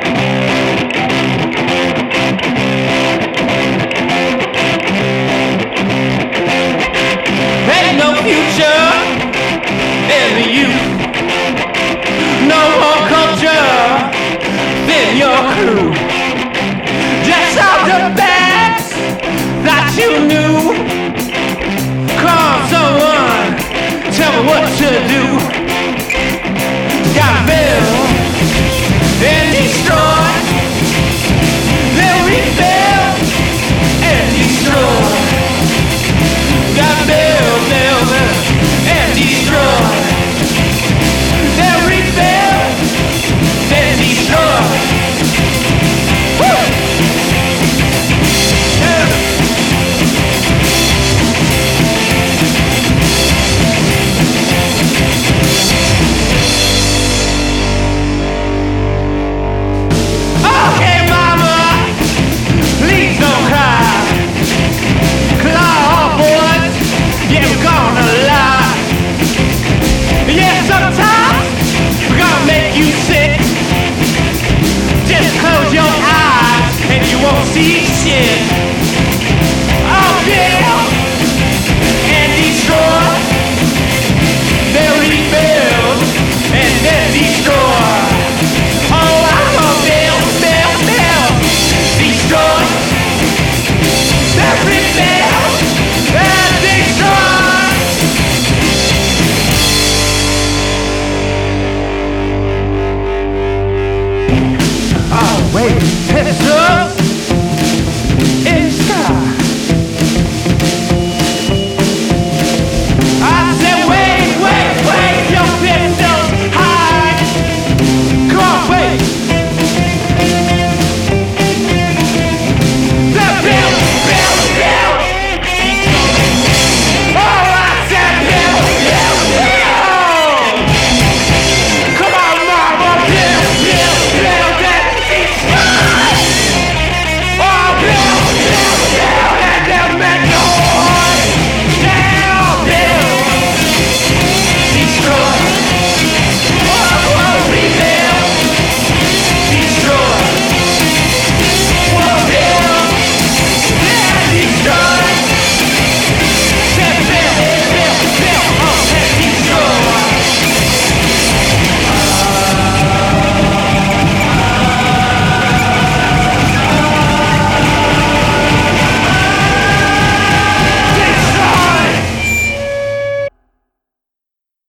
Ain't no future in the youth, no more culture than your crew. Just out the bags that you knew. Call someone, tell me what to do. Got build and destroy, then rebuild and destroy. Got build and destroy, then rebuild and destroy. Woo! Yeah. Okay, mama, please don't cry. Claw boys, yeah, we're gonna lie. Yeah, sometimes we're gonna make you sick. Just close your eyes and you won't see shit. Oh, yeah, and destroy. They'll rebuild and then destroy. Oh, I'm gonna build, destroy. They'll rebuild and destroy. Oh, wait, it's